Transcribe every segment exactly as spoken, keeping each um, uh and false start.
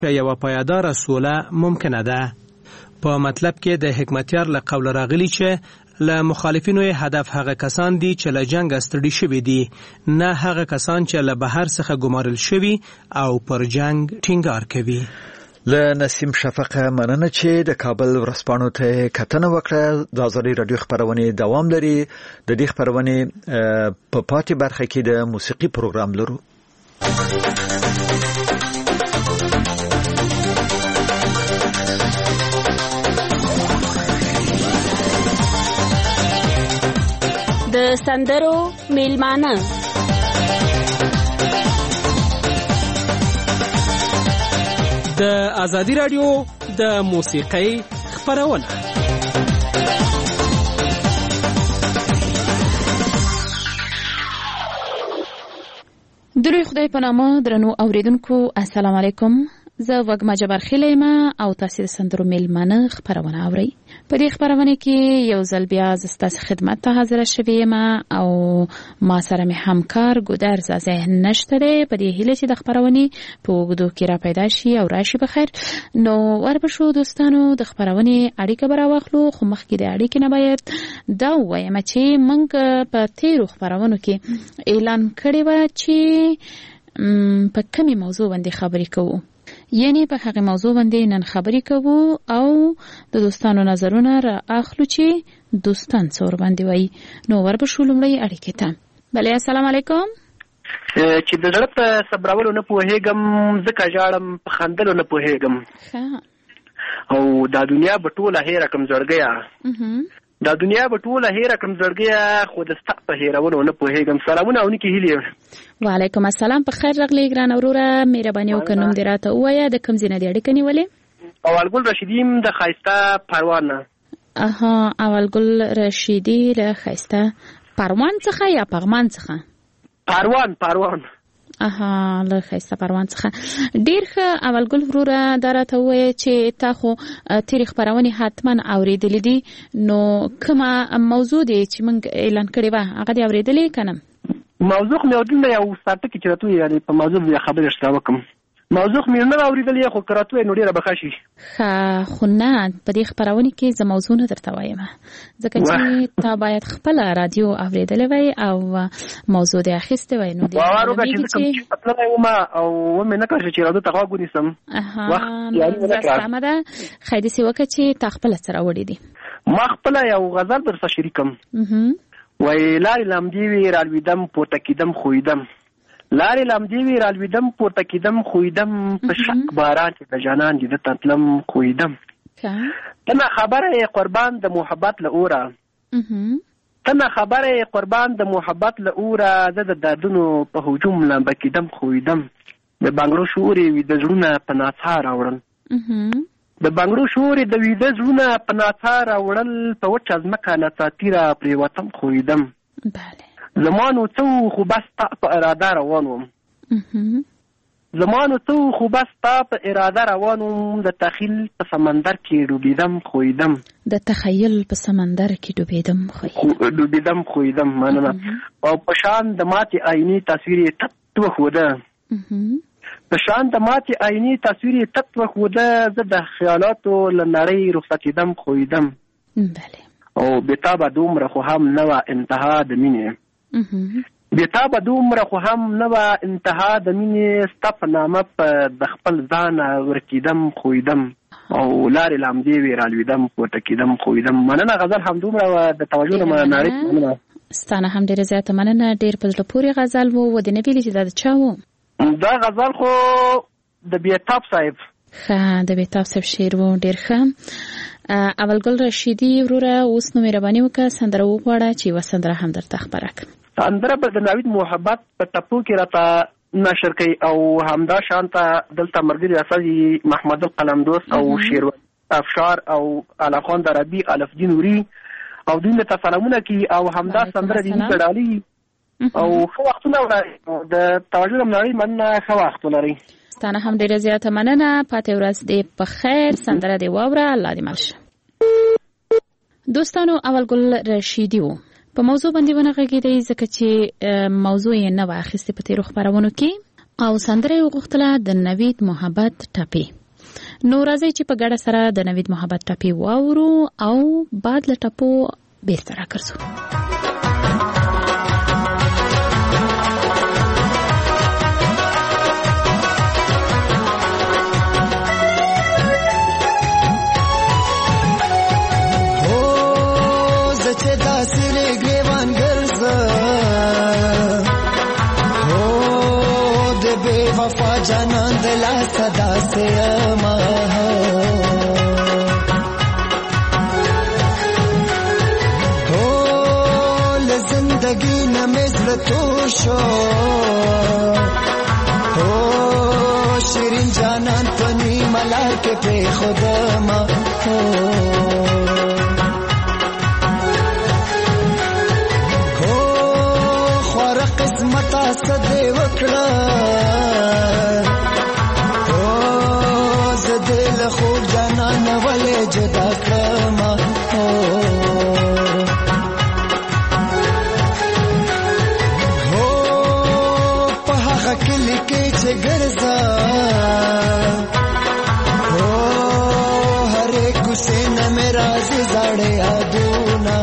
یوه پایداره سوله ممکنه ده. په مطلب کې د حکمتیار له قول راغلی چې له مخالفینو هدف هغه کسان دي چې له جنگ ستړي شوي دي، نه هغه کسان چې له بهر څخه ګمارل شوي او پر جنگ ټینګار کوي. له نسیم شفقه مننه چې د کابل ورځپاڼو ته کتنه وکړه. د ازادي رادیو خبرونه دوام لري. د دې خبرونه په پاتې برخه کې د موسیقي پروګرام لرو. د سندرو میلمانه د ازادي رادیو د موسیقۍ خبرونه. دروي خدای په نامه درنو اوریدونکو السلام علیکم. زه وګما جبر خلیمه او تاسو د سندرو میلمانه خبرونه اورئ. په دې خبرونه کې یو ځل بیا ستاسو خدمت ته حاضر شوم او ما سره مې همکار ګودرز ذهن نشته دی. په دې هیله چې د خبرونه په وګدو کې را پیدا شي او راشي بخیر. نو ورپښو دوستانو د خبرونه اړیکه برا واخلو، خو مخکې د اړیکې نه باید دا وایم چې موږ په تیرو خبرونو کې اعلان کړی و چې په کومه موضوع باندې خبرې کوو. یعنی په هغه موضوع باندې نن خبرې کوو او د دوستانو نظرونه را اخلو چې دوستان څور باندې وای. نو ورپښو لومړی اړیکې ته. بله السلام علیکم. چې د زړه په صبرولو نه پوهېږم، ځکه ژاړم په خندلو نه پوهېږم، او دا دنیا به ټوله هېره کړم زړګیه، دا دنیا به ټوله هېره کړم زړګیه، خو د ستا په هېرولو نه پوهېږم. سلامونه او نیکې هیلې. وعلیکم السلام. په خیر راغلی ګران وروره. مهرباني وکړه نوم دې راته ووایه، د کوم ځای نه دې اړیکه نیولې؟ اولګل رشیدی م د ښایسته پروان نه. اها، اولګل رشیدی له ښایسته پروان څخه یا پغمان څخه؟ پروان پروان اها، له ښایسته پروان څخه. ډیر ښه اولګل وروره، دا راته ووایه چې تا خو تېرې خپرونې حتما اورېدلې دي. نو کومه موضوع دی چې موږ اعلان کړې وه هغه دې اورېدلې که نه؟ موضوع خو مې اورېدلې، یو ساعته کې چې راته ووایي یعنې په موضوع بیا خبرې درته وکړم. موضوع خو مې نه اورېدلې، خو که راته ووایي نو ډېره به ښه شي. ښه، خو نه په دې خپرونې کې زه موضوع نه درته وایم، ځکه چې تا باید خپله رادیو اورېدلې وای او موضوع دې اخیستې وای. نو باور وکړه چې زه کوم چې تللی وم او ومې نه کړه چې رادیو ته غوږ ونیسم. اها، سمه ده. ښه داسې وکړه چې تا خپله څه راوړي دي. ما خپله یو غزل درسره شریکم. وایي لارې لمدې وې رالوېدم پورته کېدم خویدم، لارې لمدې وې رالوېدم پورته کېدم خویدم، په شک باران چې د جانان دې ته تلم خویدم. ته نه خبره یې قربان د محبت له اوره، ته نه خبره یې قربان د محبت له اوره، زه د دردونو په هجوم لمبه کېدم خویدم. د بنګړو شور یې ویده زړونه په ناڅا راوړل، د بنګړو شور یې د ویده زړونه په ناڅا راوړل، په وچه ځمکه ناڅاپي را پرېوتم خویدم. زما نو څه خو بس ستا په اراده روان وم، زما نو څه خو بس ستا په اراده روان وم، د تخیل په سمندر کې ډوبېدم خویدم، د تخیل په سمندر کې ډوبېدم خویدم ډوبېدم خویدم. مننه. او په شان د ماتې آینې تصویر یې تت وښوده، په شان د ماتې آینې تصویر یې تت وښوده، زه د خیالاتو له نړۍ رخصتېدم خویدم. او بېتابه دومره خو هم نه وه انتها د مینې، بېتابه دومره خو هم نه وه انتها د مینې، ستا په نامه په د خپل ځانه ورکېدم خویدم، او لارې لامدې وې رالوېدم پورته کېدم خویدم. مننه. غزل همدومره وه، د توجه نه نړۍ مننه. ستانه هم ډېره زیاته مننه. ډېر په زړه پورې غزل و. ودې نه ویلې چې دا د چا و؟ دا غزل خو د بېتاب صاحب. ښه، د بېتاب صاحب شعر و. ډېر ښه. اولګل رشیدي وروره، اوس نو مهرباني وکړه سندره وغواړه چې یوه سندره هم درته خپره کړم. سندره به د ناوید محبت په ټپو کې راته نشر کوي، او همدا شانته دلته ملګري استاذ محمد القلمدوس او شیر افشار او الاخوان دربی الفدین نوري او دوی ته سلامونه کوي، او همدا سندره دې کړالي او ښه وختونه ولرئ. د توجه نړۍ مننه. ښه وخت ولرئ. ستانه هم ډېره زیاته مننه. پاتې ورځ دې په خیر. سندره دې واوره. الله دې مل شه. دوستانو، اولګل رشیدي و. په موضوع باندې ونه غږېدی ځکه چې موضوع یې نه وه اخیستې په تېرو خپرونو کې، او سندره وغوښتله د نوید محبت ټپي. نو راځي چې په ګډه سره د نوید محبت ټپي واورو او بعد له ټپو بیرته راګرځو. वफा जानान दिला सदा से अमा हो जिंदगी न मिज़्र तोशो हो शिरीन जानान पनी मला के पे खुदमा हो हो ख्वार किस्मता सदे वकड़ा خوب جانان ولې جدا کړم او هو په هغه کلی کې چې ګرځا هو هر کوڅه نه مې راځي زړې یادونه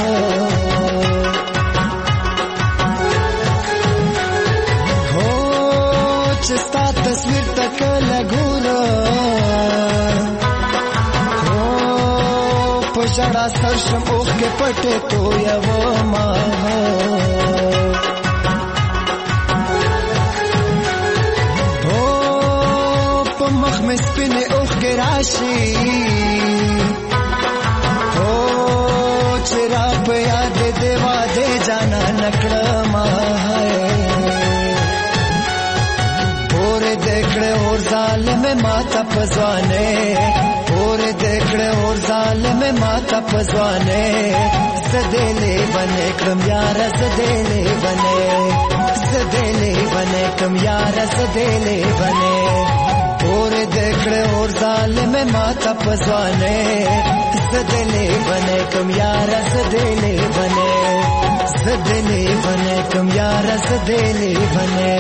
هو چې ستا تصویر تک لګورم जड़ा सरशम ओख के पटे तो या वो माँ हो पमख में स्पिने ओख के राशि हो चिरा पे याद देवा दे जाना नकलमा पूरे देखड़े और जाल में माता पजवाने पूरे देखड़े और जाल में माता पजवाने सदेले बने कम यार सदेले बने सदेले बने कम यार सदेले बने पूरे देखड़े और जाल में माता पजवाने सदेले बने कम यार सदेले बने सदेले बने कम यार सदेले बने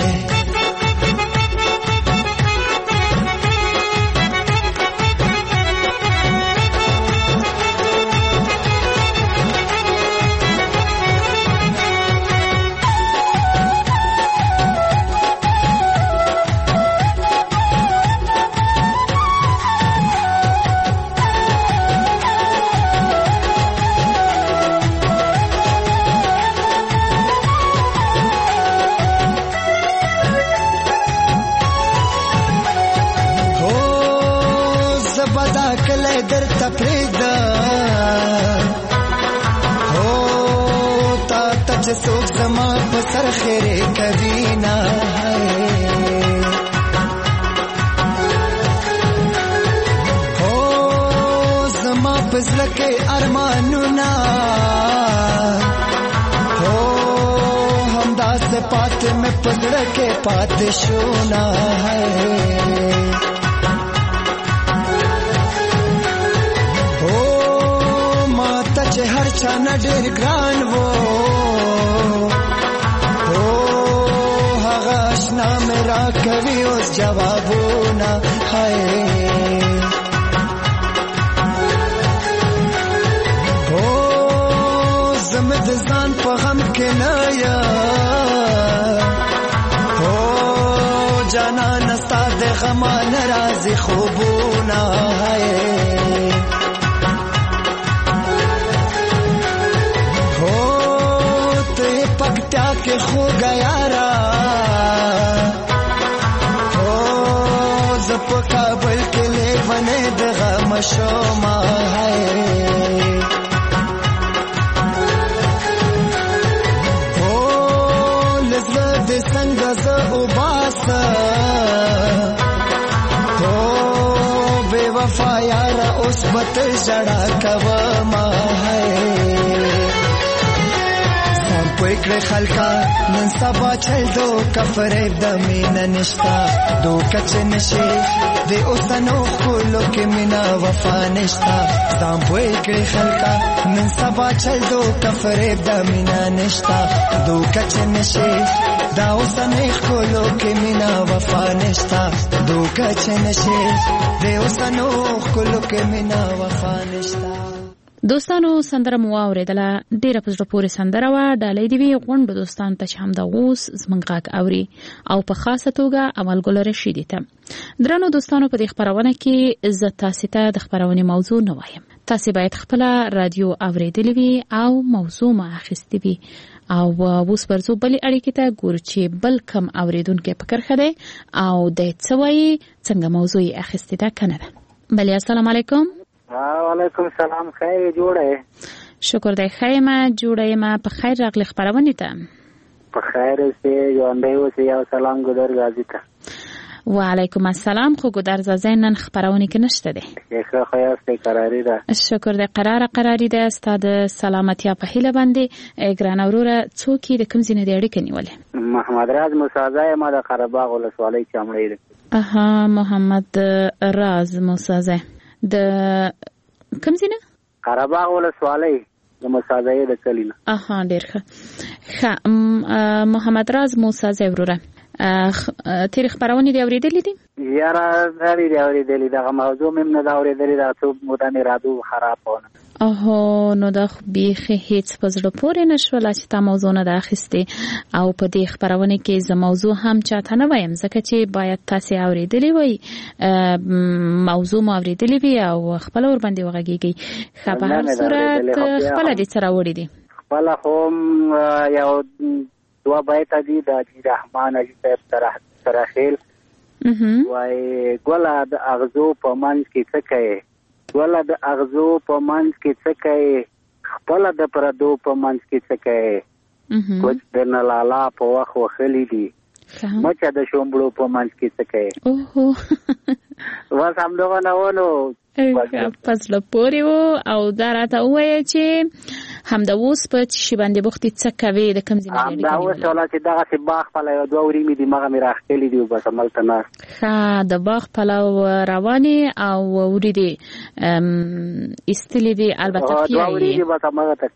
در تفریدا हो تا تچ سوک زما پسر خیره کبینا हो زما پسر کے ارمانونا हो हमदा से पात में पसर के पात शोना है हर छाना ढेर ग्रान वो हो हगाशना मेरा कभी उस जवाबो ना है हो जमद जान पगम के नया हो जाना नस्ता दे गमा नाराजी खूबो ना है पकटा के खो गया रा हो जब काबल के ले बने दगा मशोमा है हो लज़्ज़त संग ज़ उबासा हो बेवफा यारा उस बत जड़ा कवमा है कोई खलका नन सबा चल दो कफरे दमीन निश्ता दो कच नशे दे उसनो कुलो के मिना वफा निश्ता दाम कोई खलका नन सबा चल दो कफरे दमीन निश्ता दो कच नशे دا اوسنۍ ښکلو کې مینا وفا نشتا دوکه چې نشي د اوسنو ښکلو کې مینا وفا نشتا. دوستانو سندره مو اوریدله ډیره په زړه پورې سندره وه. ډالۍ دې وي غونډو دوستانو ته چې همدا اوس زموږ غږ اوري او په خاصه توګه عملګل رشیدي ته. درنو دوستانو په دې خپرونه کې زه تاسو ته د خپرونې موضوع نه وایم. تاسو باید خپل رادیو اوریدلی وي او موضوع ما اخیستې وي او اوس ورځو بلې اړیکې ته ګورو چې بل کم اوریدونکو فکر خده او د څه وایي څنګه موضوع یې اخیستې ده کنه ده. بلې السلام علیکم. وعلیکم السلام. خیر جوړه؟ شکر دی خیر ما جوړه ما په خیر راغلی خبرونه ته. په خیر سي ژوندې اوسې یو سلام ګذر غازی ته. وعلیکم السلام. خو ګذر زازین نن خبرونه کې نشته دی. ښه خو یاستې قراری ده. شکر دی قراره قراری ده. ستاد سلامتی په هیله باندې ګران اوروره څوک د کوم ځینې د اړیکې نیولې؟ محمد راز موسازه ما د قرهباغ ولسوالۍ چمړې ده. اها محمد راز موسازه د کوم ځینې؟ قرهباغ ولسوالۍ د موسازه د کلینه. اها ډیر ښه. ښه محمد راز موسازه وروره تیر خبرونه دی اوریدلې دي؟ یاره غری دی اوریدلې دا موضوع مم نه دا اوریدلې دا څو مودانه رادو خراب ونه. اوه نو دا بیخي هیڅ پزړه پورې نشول چې تا موضوع نه داخسته او په دې خبرونه کې ز موضوع هم چاته نه وایم ځکه چې باید تاسو اوریدلې وای موضوع مو اوریدلې وي او خپل ور باندې وغږیږي. خبر صورت خپل دې سره وړي دي خپل هم یو دوا بیت دی د رحمان اجي صاحب سره خیل وای ګولا د اغزو په منځ کې څه کوي ګولا د اغزو په منځ کې څه کوي خپل د پردو په منځ کې څه کوي کوڅ د نلالا په واخ وخلی دي مچا د شومبړو په منځ کې څه کوي. اوه وا سم دغه نه ونه پس له پورې وو او دا راته وایي چې همدا اوس په شی باندې بوختي څه کوي د کوم ځای نه دا اوس ولا چې دغه سی باغ په یو دوه ورې می دی مغه می راخلي دی بس عمل تنه ښه د باغ په رواني او ورې دی استلی دی البته پیایي دوه ورې دی بس مغه ته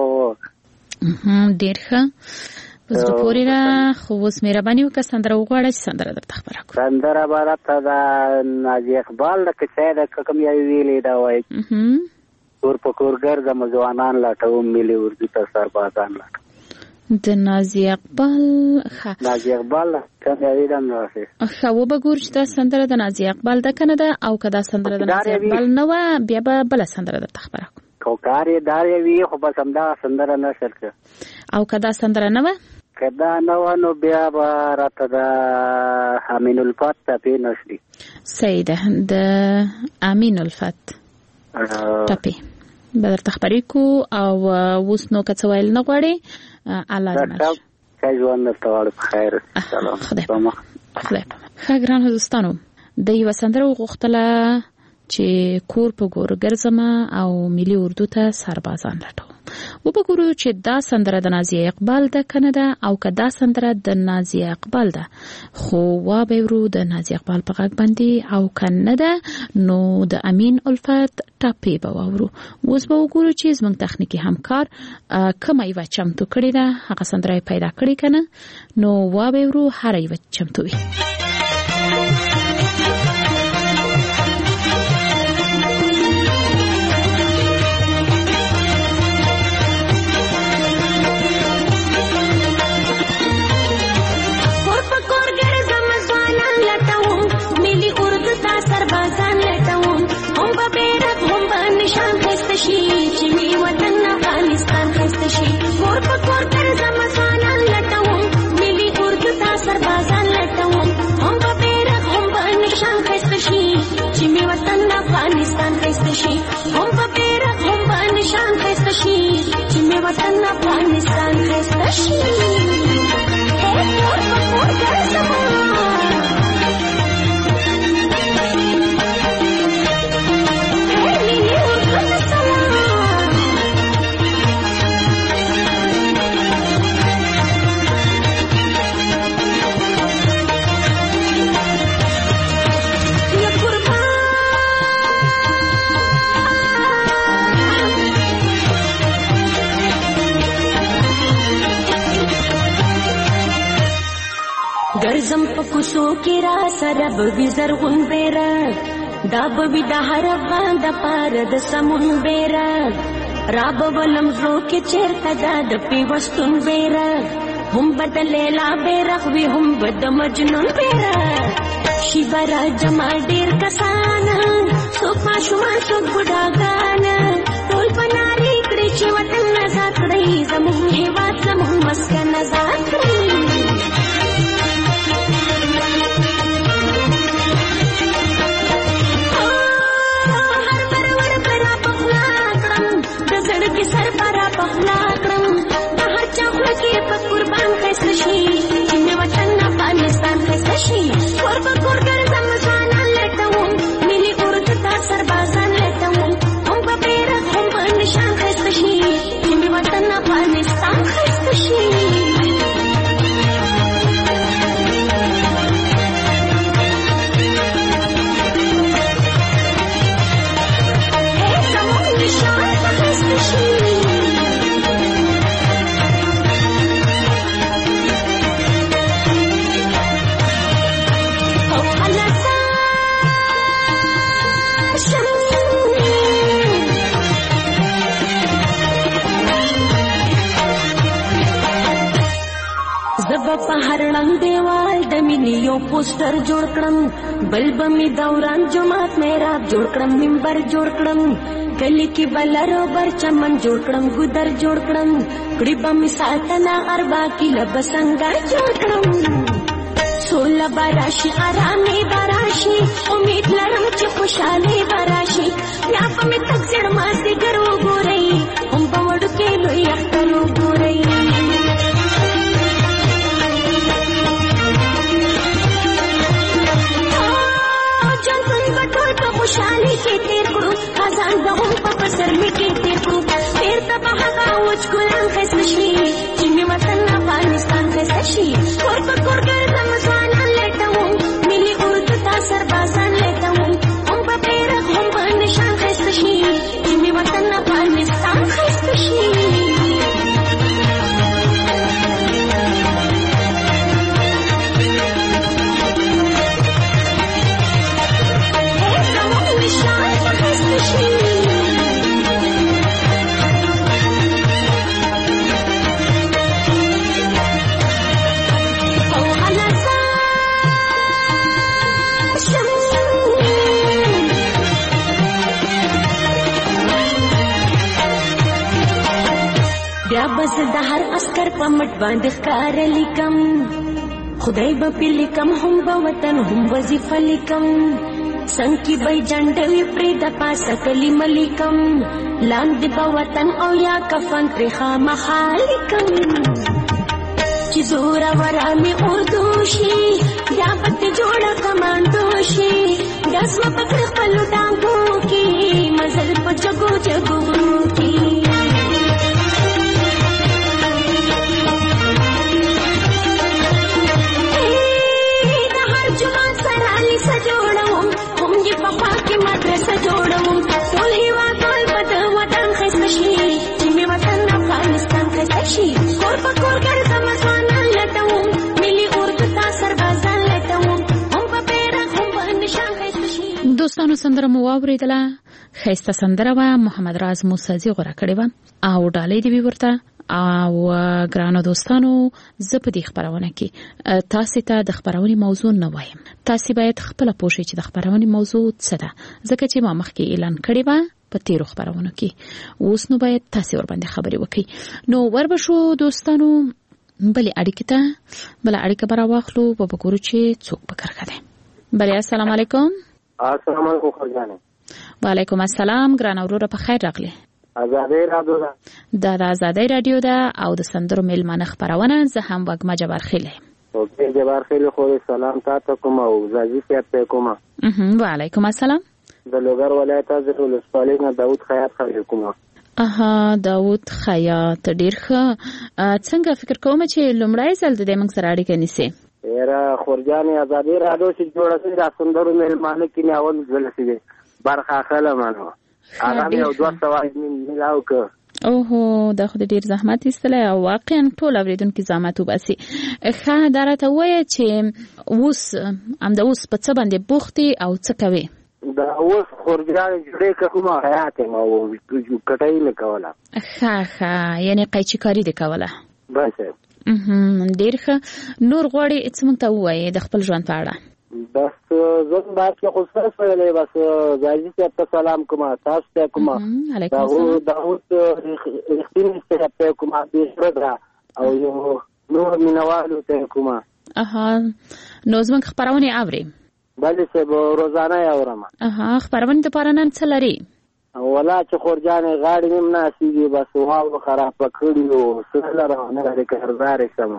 هم ډیر ښه پس د پورې را خو اوس مهرباني وکړه سندره وغواړه چې سندره درته خبره کړم. سندره عبارت ده نازي اقبال د کچای د کوم یو ویلې دا وایي کور په کور ګرځم ځوانان لاټوم ملي اردو ته سربازان لاټوم. د نازي اقبال ښه نازي اقبال څنګه ویلم نو ښه ښه وبګور چې دا سندره د نازي اقبال ده کنه ده او کدا سندره د نازي اقبال نه و بیا به بل سندره درته خبره کوم. کو کار یې دار وی خو بس همدا سندره نه شرکه او کدا سندره نه و کدا نو نو بیا به راته د امین الفت په نشري سیده د امین الفت ټپي بدر تخبري کو او اوس نو کڅویل نه غواړي الله دې ماشي کاجوان نستوال بخیر سلام خدای خدای خګران دوستانو د یو سندره غوښتله چې کور په ګور ګرځما او ملي اردو ته سربازان لټو و بګورو چې دا سندره د نازي اقبال ده کنه ده او که دا سندره د نازي اقبال ده خو وا به ورو د نازي اقبال په غږ باندې او کنه ده نو د امین الفت ټاپي به وورو. اوس به وګورو چې زموږ تخنیکی همکار کومه یو چمتو کړی ده هغه سندره پیدا کړی کنه نو وا به ورو هر یو چمتو وي. کې را سره به زرغون بیرغ دا به د هر افغان د پاره د سمون بیرغ را به ولم زړه کې چیرته دا د پیوستون بیرغ هم به د لیلا بیرغ وي هم به د مجنون بیرغ شي به را جمع ډېر کسان څوک ماشومان څوک بوډاګان ټول به نارې کړي چې وطن ازاد کړئ زموږ هېواد زموږ مسکن ازاد کړئ سر پرا پخلا کړم د هر چا خوله کې په قربان ښایسته شي چې مې وطن افغانستان ښایسته شي کور په کور ګرځم ځوانان لټوم ملي اردو ته سربازان لټوم هم په بیرغ هم په نشان ښایسته شي چې مې وطن افغانستان ښایسته شي په هر رنګ دیوال د مینې یو پوسټر جوړ کړم بل به مې دوران جماعت محراب جوړ کړم منبر جوړ کړم گلی کې بلرو بر چمن جوړ کړم ګودر جوړ کړم کړي به مې ساتنه اربا کیله به څنګه جوړ کړم سوله به راشي ارامي به راشي امید لرم چې خوشحالي به راشي یا به مې تک زړه مازدیګر وګورئ هم به وړوکې لوی اختر وګورئ خوشحالي کې تیر کړو خزان به هم په پسرلي کې تیر کړو بیرته به هغه وچ ګلان ښایسته شي چې مې وطن افغانستان ښایسته شي کور په کور ګرځم ځوانان لټوم ملي اردو ته سربازان لټوم هم په بیرغ هم په نشان ښایسته شي چې مې وطن افغانستان ښایسته شي بس د هر عسكر په مټ باندې ښکار لیکم خدای به پې لیکم هم به وطن هم وظیفه لیکم څنګ کې به جنډوي پرې د پاسه کلمه لیکم لاندې به وطن او یا کفن پرې خامخا لیکم چې زوروره مې اردو شي یا به ترې جوړه کمانډو شي ګز به پکړ خپلو ټانګو کې مزل په جګو جګو کې دوستانو سندره مو واوریدله ښایسته سندره وه محمد راز موسیزي غوره کړې وه او ډالۍ دې وي ورته او ګرانو دوستانو زه په دې خپرونه کې تاسو ته د خپرونې موضوع نه وایم تاسو باید خپله پوه شئ چې د خپرونې موضوع څه ده ځکه چې ما مخکې اعلان کړی وه په تیرو خپرونو کې اوس نو باید تاسو ورباندې خبرې وکړئ نو وربشو دوستانو بلې اړیکې ته بله اړیکه به راواخلو به وګورو چې څوک په کرښه دی بلې السلام علیکم السلام علیکم خرجانه وعلیکم السلام ګران وروره په خیر راغلی ازادي رادیو ده دا د ازادي رادیو ده او د سندرو میلمانه خبرونه زه هم وګما جبار خیله اوکې جبار خیله خو سلام تاسو کوم او زاجي سیاست کوم اها وعلیکم السلام د لوګر ولایت از ولسوالۍ نه داوود خیاط خبر کوم اها داوود خیاط ډیر ښه څنګه فکر کوم چې لومړی ځل د موږ سره اړیکه نیسي یاره خورجانې ازادي رادیو چې جوړه شوې د سندرو میلمانه کې نه اول ځل شي برخه اخله مانو هغه یو دوه سوه میلاو که اوه دا خو ډیر زحمت ایستلی او واقعا ټول اوریدونکي زحمت وباسي. ښه دا راته ووایه چې اوس همدا اوس په څه باندې بوختې او څه کوې؟ دا اوس خورجانې جوړې که کومه حیات یم او کټۍ مې کوله. ښه ښه یعنې قیچي کاري دې کوله؟ بس ډېر ښه. نور غواړې څه موږ ته ووایې د خپل ژوند په اړه؟ بس زه باید کې خو ستاسو ویلی بس ځاځي صاحب ته سلام کومه، تاسو ته کومه، داود رښتیني صاحب ته کومه بېشره ده او یو نور مینهوالو ته کومه. اها نو زموږ خپرونې اورې؟ بلې صاحب روزانه یې اورم. اها خپرونې دپاره نن څه لرې؟ ولا چې خورجانې غاړې مې هم ناسېږي بس واورو خرابه کړي او څه نه لرم نه د قرضدارې شمه.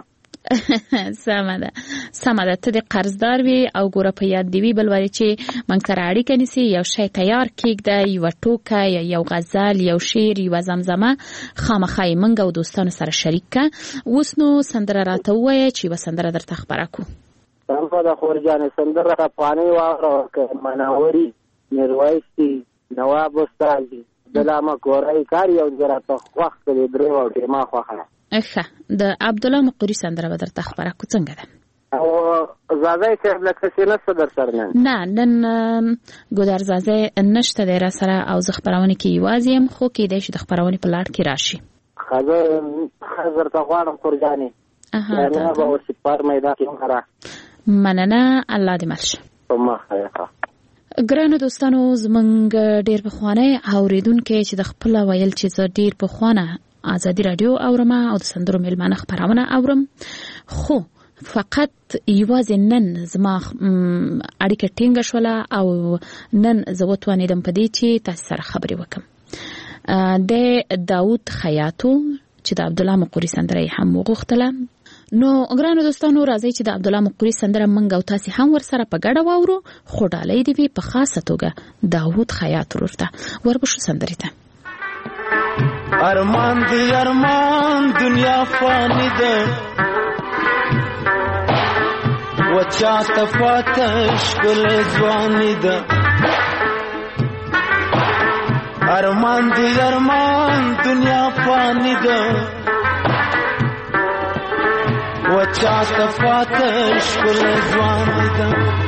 سمه ده سمه ده ته د قرضدار وي او ګوره په یاد دې وي بل وارې چې موږ سره اړیکه نیسي، یو شی تیار کېږده، یوه ټوکه یا یو غزل، یو شعر، یوه زمزمه خامخا یې موږ او دوستانو سره شریک که. اوس نو سندره راته ووایه چې یوه سندره درته خپره کړو. سمه ده خورجانې سندره افغانۍ واوره که مناوري میرویس دي نواب استاد دي دلامه کورای کار یو راته خوښ کړي درې او ما خوښه. ښه د عبدالله مقري سندره به درته خپره کړو. څنګه ده؟ او زازی صاحب لکه چې نشته در سره نن؟ نه نن ګودر زازی نشته دی را سره او زه خپرونې کې یوازې یم، خو کېدی شي د خپرونې په لړ کې راشي. ښه زه ښه درته غواړم خورجانې نه به اوس پر میدان کې وکړه. مننه الله دې مل شه. په مخه یې. ګرانو دوستانو زمونږ ډېر پخوانی اورېدونکي چې د خپله ویل چې زه ډېر پخوانه ازادي راډیو اورم او د سندرو میلمانه خپرونه اورم، خو فقط یوازې نن زما اړیکه ټینګه شوله او نن زه وتوانېدم په دې چې تاسو سره خبرې وکړم. د داود خیاطو چې د عبدالله مقري سندره یې هم وغوښتله. نو ګرانو دوستانو راځئ چې د عبدالله مقري سندره موږ او تاسې هم ورسره په ګډه واورو، خو ډالۍ دې وي په خاصه توګه داود خیاط ورور ته. وربشو سندرې ته. ارمان دی ارمان دنیا فانی ده و چاته فاتش گل زوانی ده. ارمان دی ارمان دنیا فانی ده و چاته فاتش گل زوانی ده.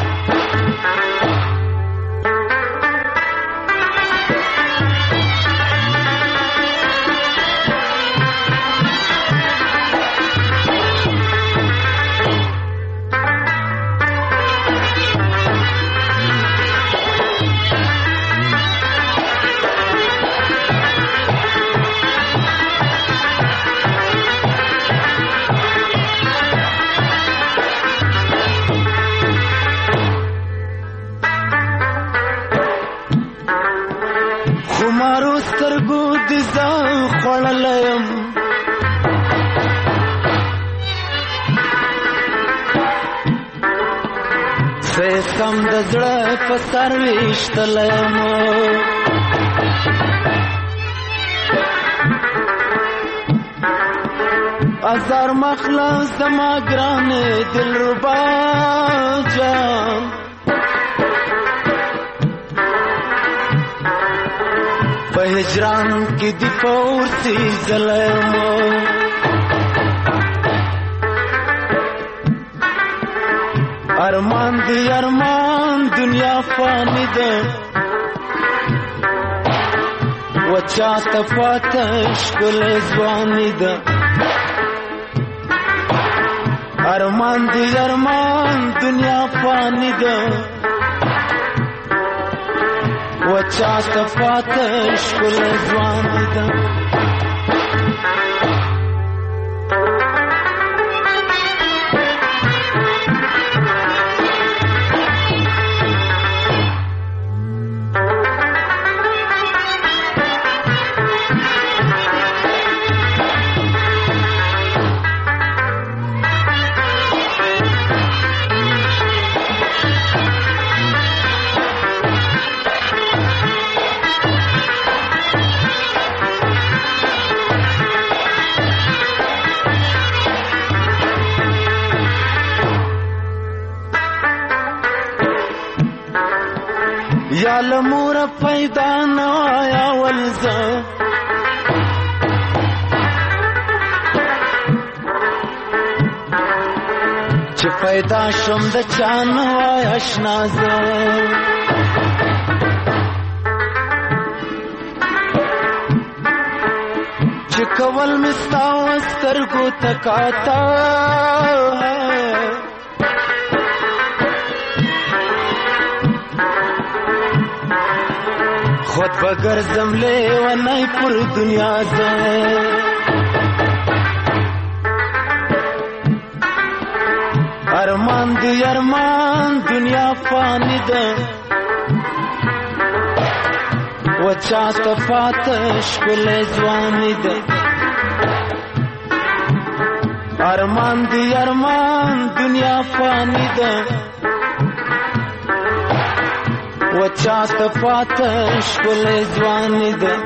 خمارو سترګو دې ځان خوړلم سم د زړه په سر ویشتلم ازار مخلص زما ګرانې دلربا جان په هجران کې دی پورسي ظلم ارمان دی ارمان دنیا فانی ده و چاته فاتش گل زوانی ده ارمان دی ارمان دنیا فانی ده و چاته فاتش گل زوانی ده یا لمور پیدا نایا ولزا پیدا شم د چانو آشنا زه چې کول مستا سترګو تکاتا خود بگر زملے و نئی پر دنیا زه ارمان دی ارمان دنیا فانی ده و چاست فاتش کل زوانی ده ارمان دی ارمان دنیا فانی ده و چاست فاتش کل زوانی ده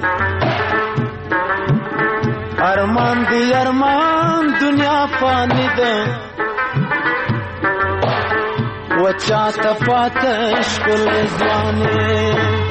ارمان دی ارمان دنیا فانی ده و چاست فاتش کل زوانی.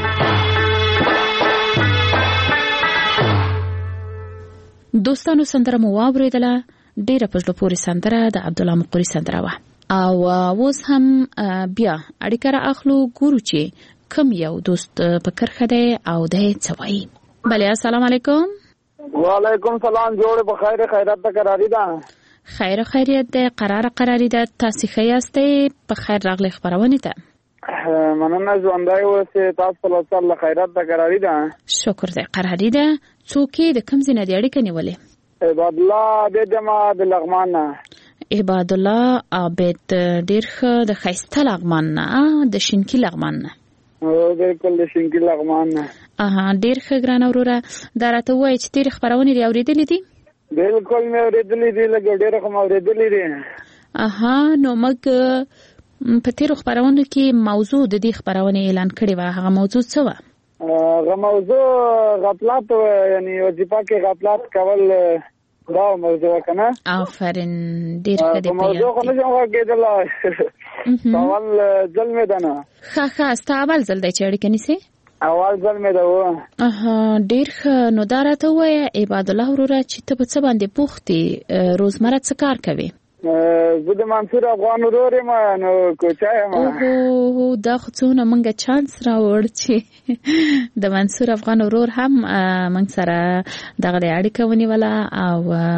دوستانو سندره مو واوریدله ډیره په زړه پورې سندره د عبدالله مقری سندره وه او اوس هم بیا اړیکه را اخلو ګورو چې کوم یو دوست په کرخه دی او دی څه وایي. بله السلام علیکم. وعلیکم سلام. جوړ په خیر خیرات ته قراری ده. خیر خیریت ده قرار قراری ده. تاسو ښه یاستئ؟ په خیر راغلی خپرونې ته. مننه ژوندی اوسئ. تاسو په لاسه خیرات ته قراری ده. شکر دی قراری ده. څوک د کوم ځای نه دی اړیکه نیولې؟ عباد الله عابد ما د لغمان نه. عباد الله عابد ډېر ښه د ښایسته لغمان نه د شینکي لغمان نه. بالکل د شینکي لغمان نه. اها ډېر ښه ګرانه وروره دا راته ووایه چې تېرې خپرونې دې اورېدلې دي؟ بالکل مې اورېدلې دي لږ ډېره خو مې اورېدلې دي. اها نو موږ په تېرو خپرونو کې موضوع د دې خپرونې اعلان کړې وه. هغه موضوع څه وه؟ هغه موضوع غفلت یعنی وظیفه کې غفلت کول دا موضوع کنه. آفرین ډېر ښه دی. موضوع خو نشم کېدلی اول ځل مې ده نه. ښه ښه ستا اول ځل دی چې اړیکه نیسې؟ اول ځل مې ده و. اها ډېر ښه. نو دا راته ووایه عباد الله وروره چې ته په څه باندې بوخت یې؟ روزمره څه کار کوې؟ زه د منصور افغان ورور یم نو کوچا یم. اوهو دا خو څونه موږ چانس راوړ چې د منصور افغان ورور هم موږ سره دغه اړیکه ونیوله او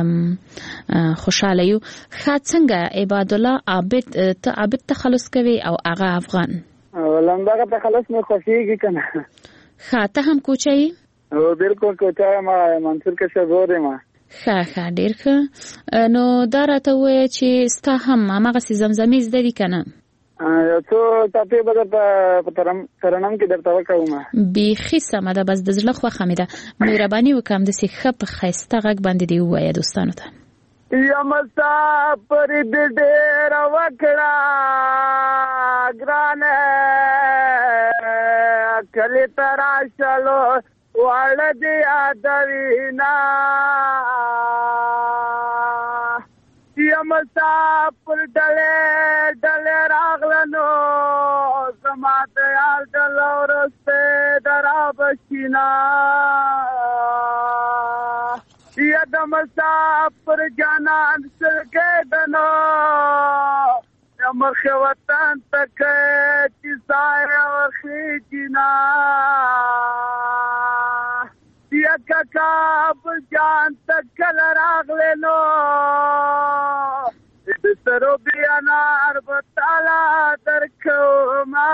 خوشحاله یو. ښه څنګه عباد الله عابد ته عابد تخلص کوي او هغه افغان؟ لمدغه تخلص مې خوښېږي که نه. ښه ته هم کوچه یې؟ بالکل کوچا یم منصور کشر ورور یم. ښه ښه ډېر ښه. نو دا راته ووایه چې ستا هم هماغسې زمزمې زده دي که نه؟ یو څو ټاپې به درته په ترنم کې درته وکوم. بیخي سمه ده. بس د زړه خوښه مې ده. مهرباني وکړه همداسې ښه په ښایسته غږ باندې دې ووایه دوستانو ته. یم مسافر دې ډېره وکړه ګرانه کلي ته راشلو واړه دې یادوینا یم مسافر ډلې ډلې راغلنو زما د یار ډله ورسته درا بشینا یا د مسافر جانان سرګدنو یا مخه وطن تک چې ځای ورخي جنا یا کاکاب جان تک راغلنو د سرو بیانار بتالا درکوما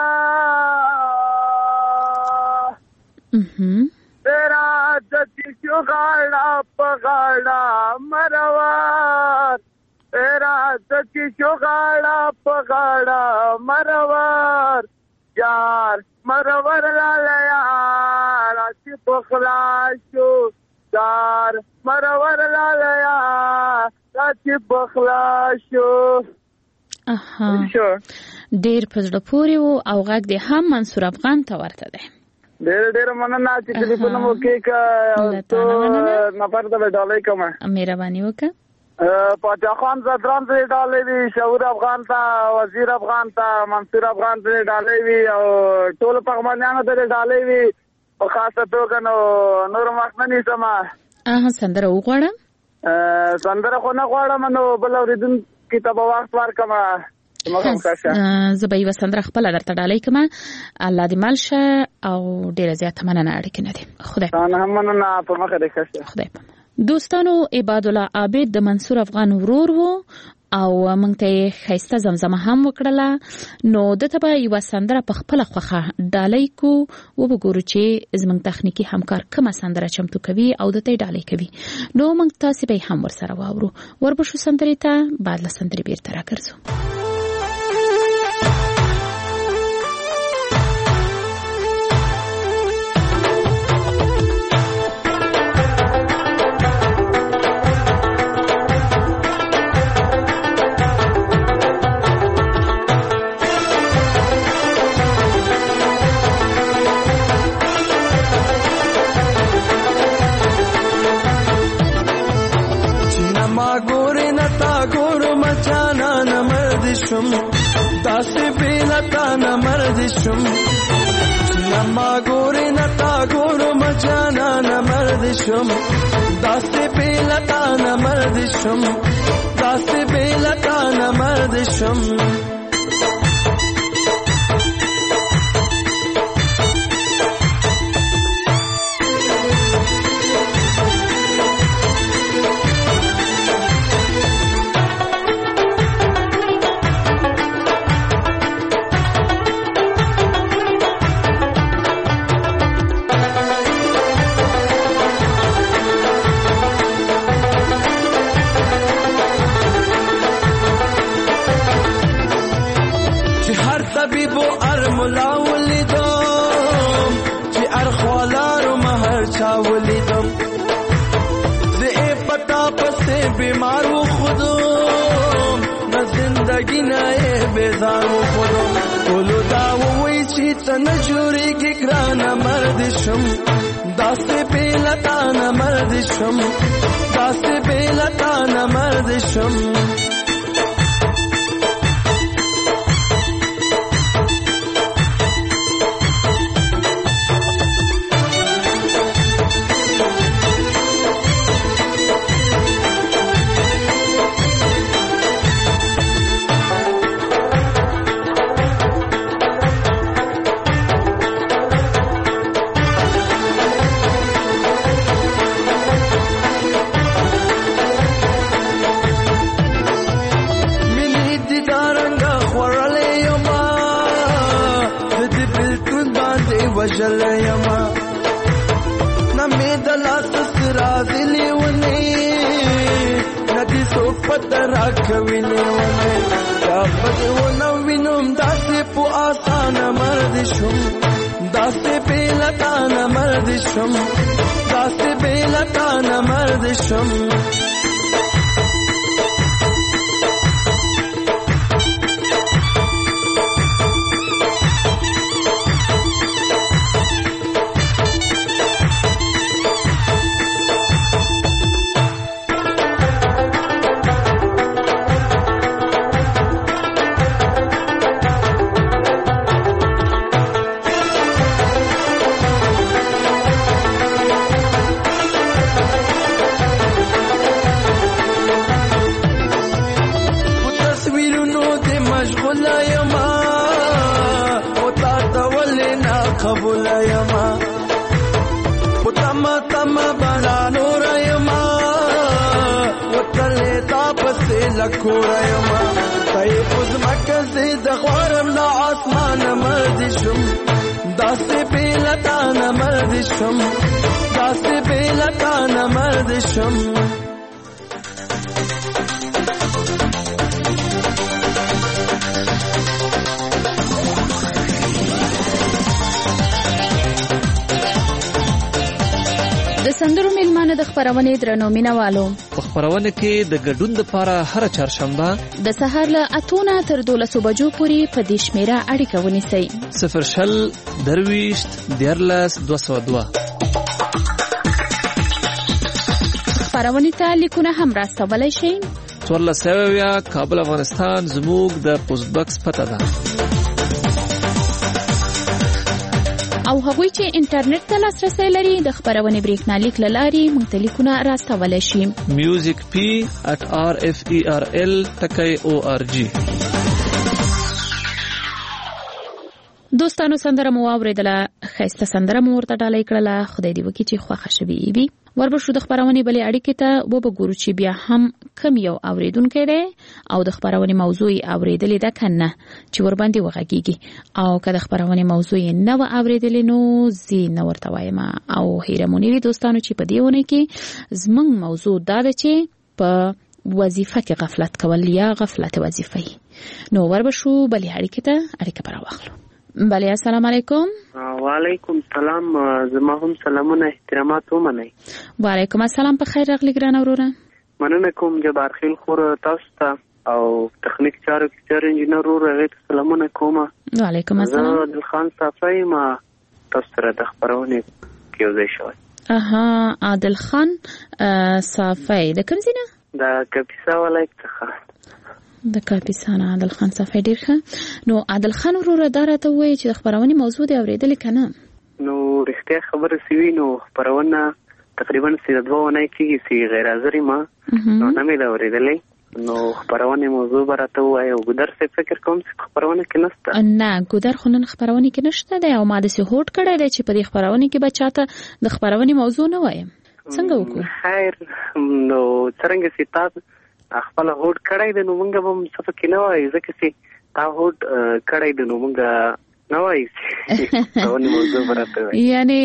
تیرا دتی شغالا پغالا مروار تیرا دتی شغالا پغالا مروار یار مرور لالیا راتی بخلاشو یار مرور لالیا راتی بخلاشو. اها ډېر په زړه پورې و او غږ دې هم منصور افغان ته ورته دی. ډېر ډېر مننه چې ټلیفون مو کې کا تو نفر ته ډالۍ کوم. مهرباني وکړه. پاچا خان زدران ته ډالۍ وی شعور افغان ته وزیر افغان ته منصور افغان ته ډالۍ وی او ټول پغمانانو ته ډالۍ وی په خاصه توګه نو نور مخنی سما. اه سندره وغواړم. سندره خو نه غواړم نو بل اوریدون کې ته به وخت ورکم زه به یوه سندره خپله درته ډالۍ کړم. الله دې مل شه او ډېره زیاته مننه. اړیکې نه دي. خدای نه مننه په مخه دې ښه شه. خدای په دوستانو عباد الله عابد د منصور افغان ورور وو او موږ ته ښایسته زمزمه هم وکړله. نو دته به یوه سندره په خپله خوښه ډالۍ کو وبګورو چې زموږ تخنیکي همکار کومه سندره چمتو کوي او دته یې ډالۍ کوي. نو موږ تاسې به یې هم ورسره واورو. وربشو سندرې ته بعد له سندرې بیرته راګرځو. داسې بیلتا نه مرد شم نما ګورې نتا ګورو مجانا نه مرد شم داسې بیلتا نه مرد شم داسې بیلتا نه مرد شم نجوري ګرانه مرد شم داسې بیلتا نه مرد شم داسې بیلتا نه مرد شم وجل یما نمې د لاس سرا دلی ونی ندی سو پتر راکوینه ونی یا پد ونو وینم داسې په آسان مرد شم داسې بیلتا نه مرد شم داسې بیلتا نه مرد شم لکورایما تای خود مکه د غوارم لا اسمان مرد شم داسې بیلتا نه مرد شم داسې بیلتا نه مرد شم سندرو میلمانه د خبرونه درنو مینوالو په خبرونه کې د ګډون لپاره هر چهارشنبه د سهار له اتونه تر دولسو بجو پورې په دې شمیره اړیکه ونیسئ صفر شل درويشت دیرلس دوه سوه دوه خبرونه ته لیکونه هم راستولای شئ څوارلس سوه کابل افغانستان زموږ د پوسټ باکس پته ده او هغوی چې انټرنیټ ته لاسرسي لري د خبرونې بریښنالیک له لارې موږ ته لیکونه راستولی شي. music p at r f e r l dot org. دوستانو سندره مو واورېدله، ښایسته سندره مو ورته ډالۍ کړله. خدای دې وکړي چې خوښه شوې وي. وربشو د خبرونې بلې اړیکې ته وبګورو چې بیا هم کم یو اوریدونکی دی او د خبرونې موضوع یې اورېدلې ده که نه چې ورباندې وغږیږي، او که د خبرونې موضوع یې نه وه اورېدلې نو زه نه ورته وایم. او هیره مو نه وي دوستانو چې په دې اونۍ کې زموږ موضوع دا ده چې په وظیفه کې غفلت کول یا غفلت وظیفه. نو وربشو بلې اړیکې ته اړیکه به راواخلو. بله السلام علیکم. وعلیکم السلام. زما هم سلامونه احترامات ومنئ. وعلیکم السلام. په خیر راغلی ګرانه وروره. مننه کوم جبار خیل خور تاسو ته او تخنیک چارو کې چار انجینر وروره هغې ته سلامونه کوم. وعلیکم السلام. زه عادلخان صافی ما تاسو سره د خپرونې کې یو ځای شوی. اها عادلخان صافی د کوم ځای نه؟ د کاپیسا ولایت څخه. د کاپیسا نه عادلخان صافی ډېر ښه. نو عادلخان وروره دا راته ووایي چې د خپرونې موضوع دې اورېدلې که نه؟ نو رښتیا خبره سوي نو خپرونه تقریبا سې د دوه اونۍ کېږي چې غیر حاضر یم نو نه مې ده اورېدلې. نو خپرونې موضوع به راته ووایي. او ګودر صاحب فکر کوم چې خپرونه کې نشته؟ نه ګودر خو نن خپرونې کې نشته دی او ما داسې هوډ کړی دی چې په دې خپرونې کې به چاته د خپرونې موضوع نه وایم. څنګه وکړو؟ خیر نو څرنګه چې تاسو خپل هوډ کړی دی نو موږ به هم څه پکې نه وایو، ځکه چې تا هوډ کړی دی نو موږ نه وایو چې خپرونې موضوع به راته وایي. یعنې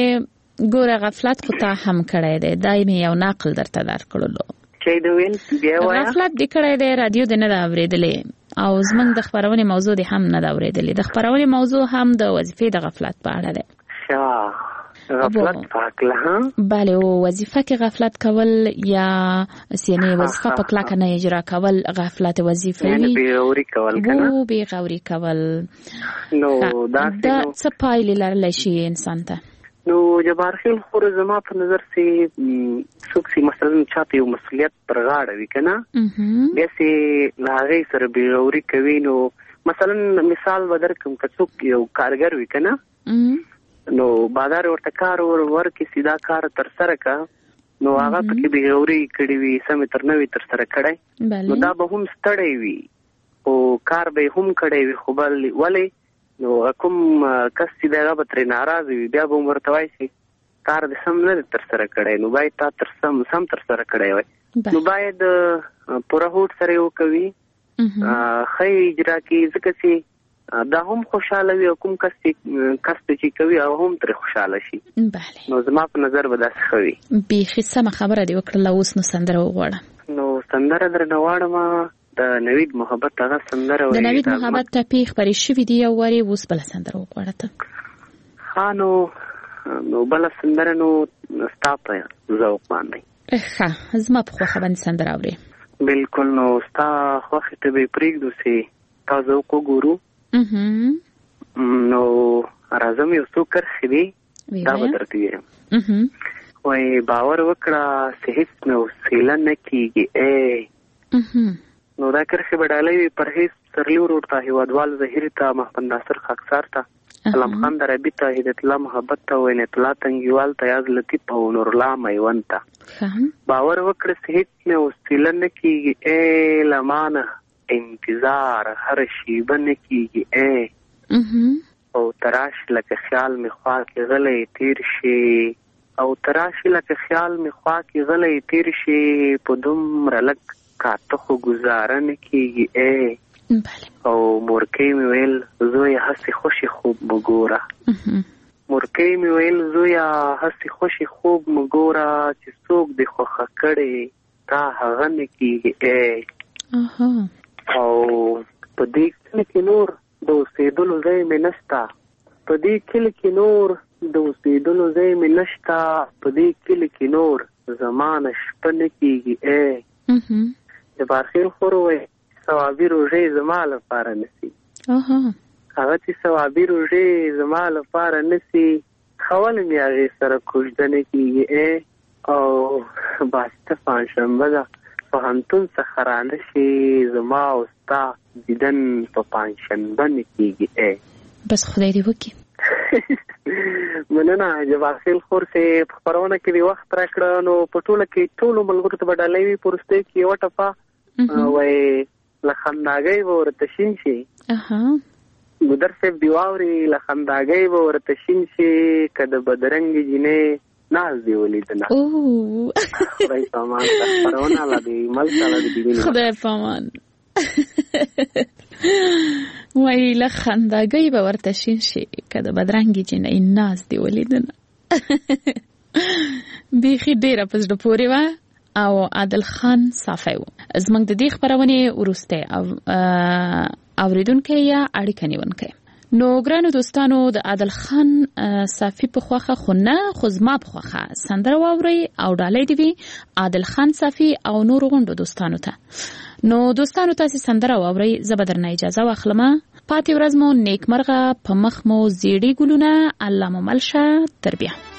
ګوره غفلت خو تا هم کړی دی، دا مې یو نقل درته درکړلو. چې دې ویل بیا وایه. غفلت دې کړی دی، رادیو دې نه ده اورېدلې او زموږ د خپرونې موضوع دې هم نه ده اورېدلې. د خپرونې موضوع هم د وظیفې د غفلت په اړه دی. ښه غفلت پاکله ها بله او وظیفه کې غفلت کول یا یعنی وظیفه په کلکه نه اجرا کول غفلت وظیفه وي، یعنی بیغوري کول کنه وو بیغوري کول. نو دا څه پایلې لرلی شي انسان ته؟ نو جبار خیل خور زما په نظر سي څوک سي مثلا چاته یو مسؤلیت پر غاړه وي کنه بیا سي لاغې سره بیغوري کوي. نو مثلا مثال بدرکم که څوک یو کارګر وي کنه نو بازار ورته کار ور ورکې سیدا کار تر سره کا نو هغه پکې بیغوري کړي وي سم تر نوې تر سره کړي نو دا به هم ستړی وي او کار به هم کړي وي خو بل ولې نو کوم کس چې دغه به تر ناراض وي بیا به ورته وایي چې کار دې سم نه تر سره کړي نو باید تا تر سم سم تر سره کړي وي نو باید پوره هوډ سره وکوي خی اجرا کې ځکه چې دا هم خوشاله وي او کوم کس کس چې کوي او هم تر خوشاله شي. بله نو زما په نظر به داسې ښه وي. بیخي سمه خبره دې وکړله. اوس نو سندره وغواړه. نو سندره درنه غواړم د نوید محبت هغه سندره د نوید محبت ټپې خپرې شوي دي یو وارې اوس بله سندره وغواړه ته. ښه نو نو بله سندره نو ستا په ذوق باندې ښه زما په خوښه باندې سندره اورې. بلکل نو ستا خوښې ته به یې پرېږدو چې تا ذوق وګورو. نو راځم یو څو کرښې دي دا به درته ویم. وایي باور وکړه چې هېڅ مې وسیله نه کېږي ای نو دا کرښې به ډالۍ وي پرهیز سرلي ورور ته هېوادوال ظهیر ته محمد ناصر خاکسار ته سلام خان دربي ته هدایت الله محبت ته وینت الله تنګیوال ته یاز لطیف او نور الله میوند ته باور وکړه چې هېڅ مې وسیله نه کېږي ای لمانه انتظار هر شیبه نه کېږي ای او تراش لکه خیال می خوا کې غلی تیر شي او تراش لکه خیال می خوا کې غلی تیر شي په دومره لږ کاته خو ګزاره نه کېږي ای او مورکۍ مې ویل زویه هسې خوشې خوب مه ګوره مورکۍ مې ویل زویه هسې خوشې خوب مه ګوره چې څوک دې خوښه کړې تا هغه نه کېږي ای او په دې کلي کې نور د اوسېدلو ځای مې نشته په دې کلي کې نور د اوسېدلو ځای مې نشته په دې کلي کې نور زمانه شپه نه کېږي ای جبار خیل خور وایي ثوابي روژې زما لپاره نسي هغه چې ثوابي روژې زما لپاره نسي خول مې هغې سره کوژده نه کېږي ای او باسته پنجشنبه ده پوهنتون څخه رانه شي زما او ستا دیدن په پنجشنبه نه کېږي ای بس خدای دې وکړي مننه جبارخیل خور سي خبرونه کې دی وخت راکړه نو په ټوله کې ټول ملګرو ته بدلې وي پرسته کې یو ټپه وای لخنداګي ورته شین شي اها ګدر سیب دیواوري لخنداګي ورته شین شي کده بدرنګ جنې ناز دی ولیدنه او خدای پامان خبرونه لا دی ملک لا دی خدای پامان وای لخنداګي به ورته شین شي کده بدرنګي جنې ناز دی ولیدنه بيخي ډیره پزړه پورې و او عادل خان صافي زمنګ د دې خبرونه ورسته او اوریدونکو یا اړیکه نیونکو نو ګرانو دوستانو د عادل خان صافي په خوخه خونه خو زما په خوخه سندره واوري او ډالۍ دی عادل خان صافي او نور غوندو دوستانو ته نو دوستانو تاسو سندره واوري زبدرنه اجازه واخلم پاتې ورځ مو نیک مرغه په مخ مو زیړی ګلونه الله مو ملشه تربیه